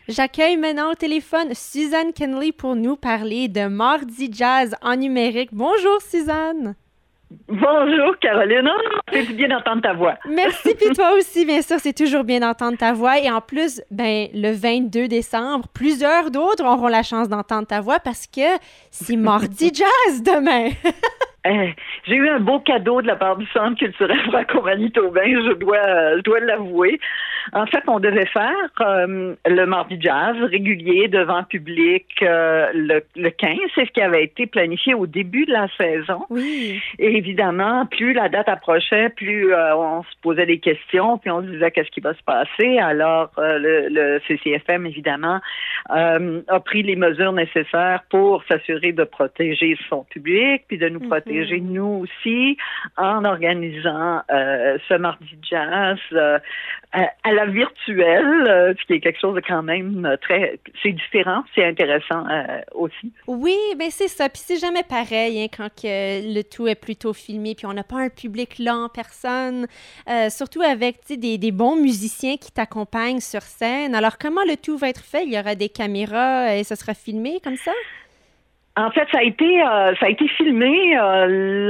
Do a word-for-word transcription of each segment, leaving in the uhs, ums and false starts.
J'accueille maintenant au téléphone Suzanne Kenley pour nous parler de Mardi Jazz en numérique. Bonjour Suzanne! Bonjour Caroline, oh, c'est bien d'entendre ta voix. Merci, puis toi aussi, bien sûr, c'est toujours bien d'entendre ta voix. Et en plus, ben le vingt-deux décembre, plusieurs d'autres auront la chance d'entendre ta voix parce que c'est Mardi Jazz demain. Euh, j'ai eu un beau cadeau de la part du Centre culturel franco-manitobain, je dois, euh, je dois l'avouer. En fait, on devait faire euh, le Mardi Jazz régulier devant public euh, le, le quinze, c'est ce qui avait été planifié au début de la saison. Oui. Et évidemment, plus la date approchait, plus euh, on se posait des questions, puis on se disait qu'est-ce qui va se passer. Alors, euh, le, le C C F M, évidemment, euh, a pris les mesures nécessaires pour s'assurer de protéger son public, puis de nous mm-hmm. protéger nous aussi, en organisant euh, ce Mardi Jazz euh, à, à la virtuelle, euh, ce qui est quelque chose de quand même très... C'est différent, c'est intéressant euh, aussi. Oui, bien c'est ça. Puis c'est jamais pareil hein, quand que le tout est plutôt filmé, puis on n'a pas un public là en personne, euh, surtout avec des, des bons musiciens qui t'accompagnent sur scène. Alors, comment le tout va être fait? Il y aura des caméras et ça sera filmé comme ça? En fait, ça a été euh, ça a été filmé euh,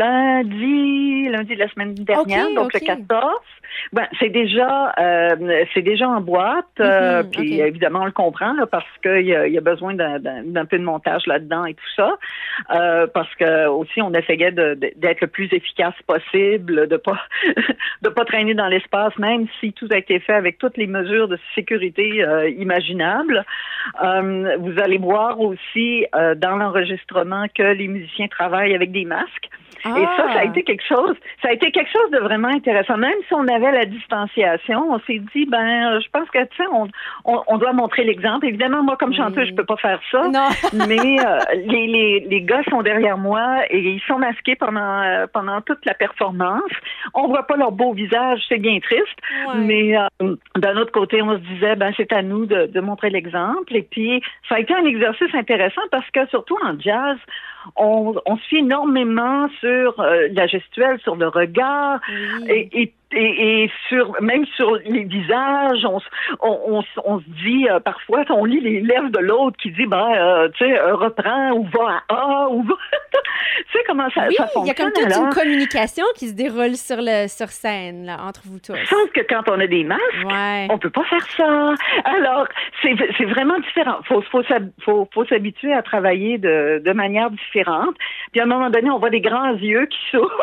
lundi lundi de la semaine dernière, okay, donc okay. le quatorze. Ben, c'est déjà euh, c'est déjà en boîte, euh, mm-hmm, puis okay. évidemment on le comprend là, parce qu'il y a, y a besoin d'un, d'un, d'un peu de montage là-dedans et tout ça, euh, parce que aussi on essayait de, de, d'être le plus efficace possible, de pas de pas traîner dans l'espace, même si tout a été fait avec toutes les mesures de sécurité euh, imaginables. Euh, vous allez voir aussi euh, dans l'enregistrement que les musiciens travaillent avec des masques. Ah. Et ça, ça a été quelque chose, ça a été quelque chose de vraiment intéressant. Même si on avait la distanciation, on s'est dit, ben, je pense que, tu sais, on, on, on doit montrer l'exemple. Évidemment, moi, comme chanteuse, oui. je peux pas faire ça. Non. mais euh, les, les, les gars sont derrière moi et ils sont masqués pendant, euh, pendant toute la performance. On voit pas leur beau visage, c'est bien triste. Ouais. Mais euh, d'un autre côté, on se disait, ben, c'est à nous de, de montrer l'exemple. Et puis, ça a été un exercice intéressant parce que, surtout en jazz, on, on se fie énormément sur euh, la gestuelle, sur le regard oui. et, et Et, et sur même sur les visages, on, on, on, on se dit euh, parfois, on lit les lèvres de l'autre qui dit, ben, euh, tu sais, euh, reprends ou va à A ou va. Tu sais comment ça, oui, ça fonctionne. Il y a comme toute alors. une communication qui se déroule sur le sur scène là entre vous tous. Sauf que quand on a des masques, ouais. on peut pas faire ça. Alors c'est c'est vraiment différent. Faut faut faut faut s'habituer à travailler de de manière différente. Puis à un moment donné, on voit des grands yeux qui s'ouvrent.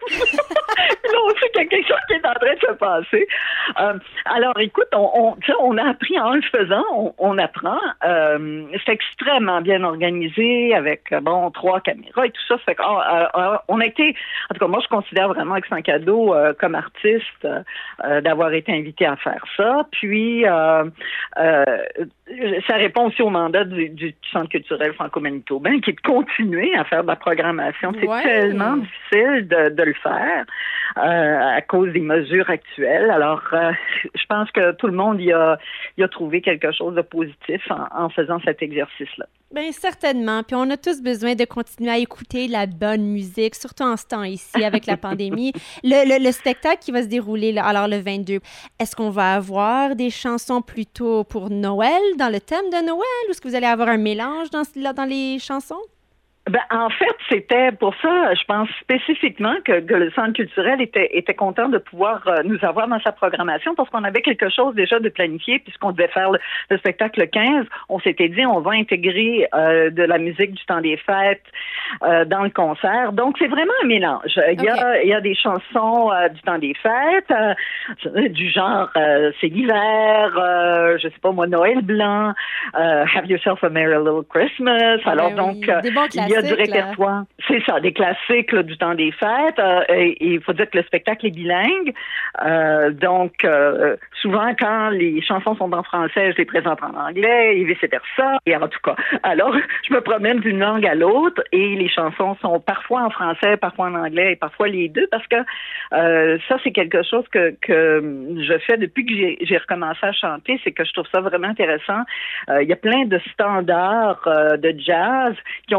Là, on sait qu'il y a quelque chose qui est en train de se passer. Euh, alors, écoute, on, on, on a appris en le faisant, on, on apprend. Euh, c'est extrêmement bien organisé avec, bon, trois caméras et tout ça. Fait qu'on euh, on a été, en tout cas, moi, je considère vraiment que c'est un cadeau euh, comme artiste euh, d'avoir été invité à faire ça. Puis, euh, euh, ça répond aussi au mandat du, du Centre culturel franco-manitobain qui est de continuer à faire de la programmation. C'est ouais. tellement difficile de, de le faire euh, à cause des mesures actuelles. Alors, euh, je pense que tout le monde y a, y a trouvé quelque chose de positif en, en faisant cet exercice-là. Bien, certainement. Puis on a tous besoin de continuer à écouter la bonne musique, surtout en ce temps ici avec la pandémie. Le, le, le spectacle qui va se dérouler là, alors le vingt-deux, est-ce qu'on va avoir des chansons plutôt pour Noël, dans le thème de Noël, ou est-ce que vous allez avoir un mélange dans, là, dans les chansons? Ben, en fait, c'était pour ça, je pense spécifiquement que, que le Centre culturel était, était content de pouvoir euh, nous avoir dans sa programmation parce qu'on avait quelque chose déjà de planifié puisqu'on devait faire le, le spectacle le quinze. On s'était dit, on va intégrer euh, de la musique du temps des fêtes euh, dans le concert. Donc, c'est vraiment un mélange. Il y a, il y a des chansons euh, du temps des fêtes, euh, du genre euh, c'est l'hiver, euh, je sais pas moi, Noël blanc, euh, Have Yourself a Merry Little Christmas. Ah, Alors, oui. donc, euh, des bons il y a du répertoire. Là. C'est ça, des classiques là, du temps des fêtes. Euh, et il faut dire que le spectacle est bilingue. Euh, donc, euh, souvent, quand les chansons sont en français, je les présente en anglais et vice-versa. Et en tout cas, alors, je me promène d'une langue à l'autre et les chansons sont parfois en français, parfois en anglais et parfois les deux parce que euh, ça, c'est quelque chose que, que je fais depuis que j'ai, j'ai recommencé à chanter. C'est que je trouve ça vraiment intéressant. Euh, il y a plein de standards euh, de jazz qui ont été faits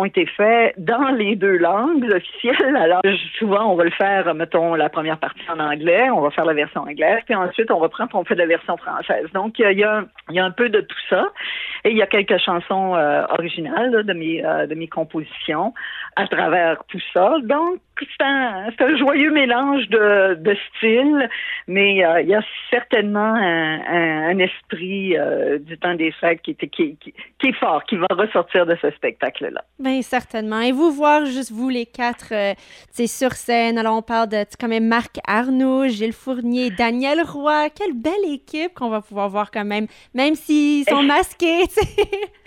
fait dans les deux langues officielles. Alors, souvent, on va le faire, mettons, la première partie en anglais, on va faire la version anglaise, puis ensuite, on reprend, puis on fait la version française. Donc, il y a, il y a un peu de tout ça. Et il y a quelques chansons euh, originales là, de mes euh, de mes compositions à travers tout ça. Donc, c'est un, c'est un joyeux mélange de, de styles, mais euh, il y a certainement un, un, un esprit euh, du temps des fêtes qui, qui, qui, qui est fort, qui va ressortir de ce spectacle-là. Bien, certainement. Et vous voir juste vous les quatre, euh, tu sais, sur scène. Alors, on parle de, tu sais, quand même Marc Arnaud, Gilles Fournier, Daniel Roy. Quelle belle équipe qu'on va pouvoir voir quand même, même s'ils sont masqués, tu sais.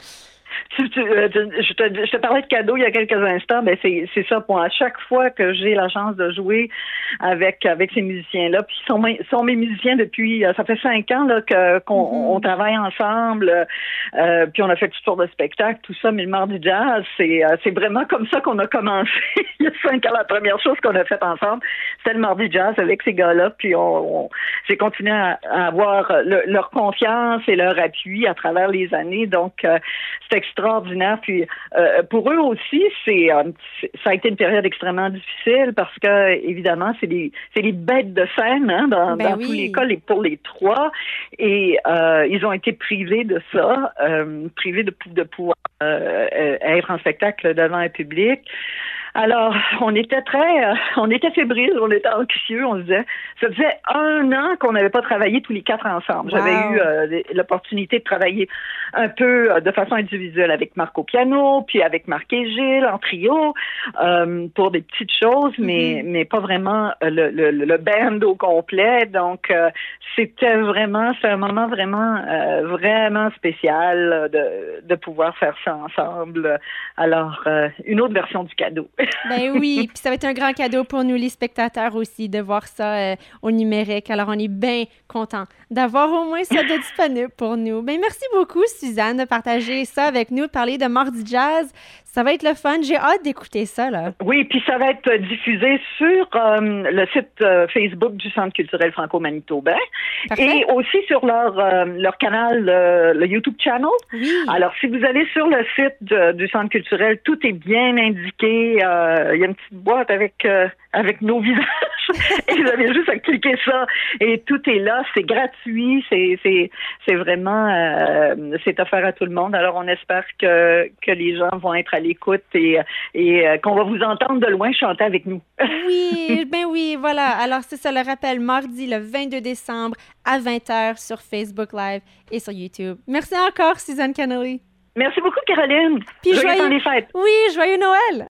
Tu, tu, euh, je, te, je te parlais de cadeaux il y a quelques instants, ben c'est, c'est ça pour à chaque fois que j'ai la chance de jouer avec avec ces musiciens-là, puis ils sont, mes, sont mes musiciens depuis, ça fait cinq ans là que, qu'on mm-hmm. on travaille ensemble, euh, puis on a fait toutes sortes de spectacles, tout ça, mais le Mardi Jazz, c'est, c'est vraiment comme ça qu'on a commencé il y a cinq ans. La première chose qu'on a faite ensemble, c'était le Mardi Jazz avec ces gars-là, puis on, on j'ai continué à, à avoir le, leur confiance et leur appui à travers les années, donc euh, c'est extraordinaire. Puis euh, pour eux aussi, c'est, euh, c'est ça a été une période extrêmement difficile parce que évidemment, c'est des c'est des bêtes de scène hein, dans, ben dans oui. tous les cas, les, pour les trois, et euh, ils ont été privés de ça, euh, privés de, de pouvoir euh, être en spectacle devant un public. Alors, on était très, euh, on était fébriles, on était anxieux, on se disait, ça faisait un an qu'on n'avait pas travaillé tous les quatre ensemble. Wow. J'avais eu euh, l'opportunité de travailler un peu euh, de façon individuelle avec Marc au piano, puis avec Marc et Gilles en trio, euh, pour des petites choses, mais, mm-hmm. mais pas vraiment le, le, le band au complet. Donc, euh, c'était vraiment, c'est un moment vraiment, euh, vraiment spécial de, de pouvoir faire ça ensemble. Alors, euh, une autre version du cadeau. Ben oui, puis ça va être un grand cadeau pour nous, les spectateurs aussi, de voir ça euh, au numérique. Alors, on est bien contents d'avoir au moins ça de disponible pour nous. Ben merci beaucoup, Suzanne, de partager ça avec nous, de parler de Mardi Jazz. Ça va être le fun. J'ai hâte d'écouter ça, là. Oui, puis ça va être diffusé sur euh, le site euh, Facebook du Centre culturel franco-manitobain. Parfait. Et aussi sur leur euh, leur canal, euh, le YouTube channel. Oui. Alors, si vous allez sur le site de, du Centre culturel, tout est bien indiqué. Euh, il y a une petite boîte avec euh, avec nos visages. Et vous avez juste à cliquer ça. Et tout est là. C'est gratuit. C'est c'est c'est vraiment euh, c'est offert à tout le monde. Alors, on espère que que les gens vont être à l'écoute et, et euh, qu'on va vous entendre de loin chanter avec nous. Oui, ben oui, voilà. Alors, c'est ça le rappel, mardi le vingt-deux décembre à vingt heures sur Facebook Live et sur YouTube. Merci encore, Suzanne Connolly. Merci beaucoup, Caroline. Puis joyeux temps des fêtes. Oui, joyeux Noël.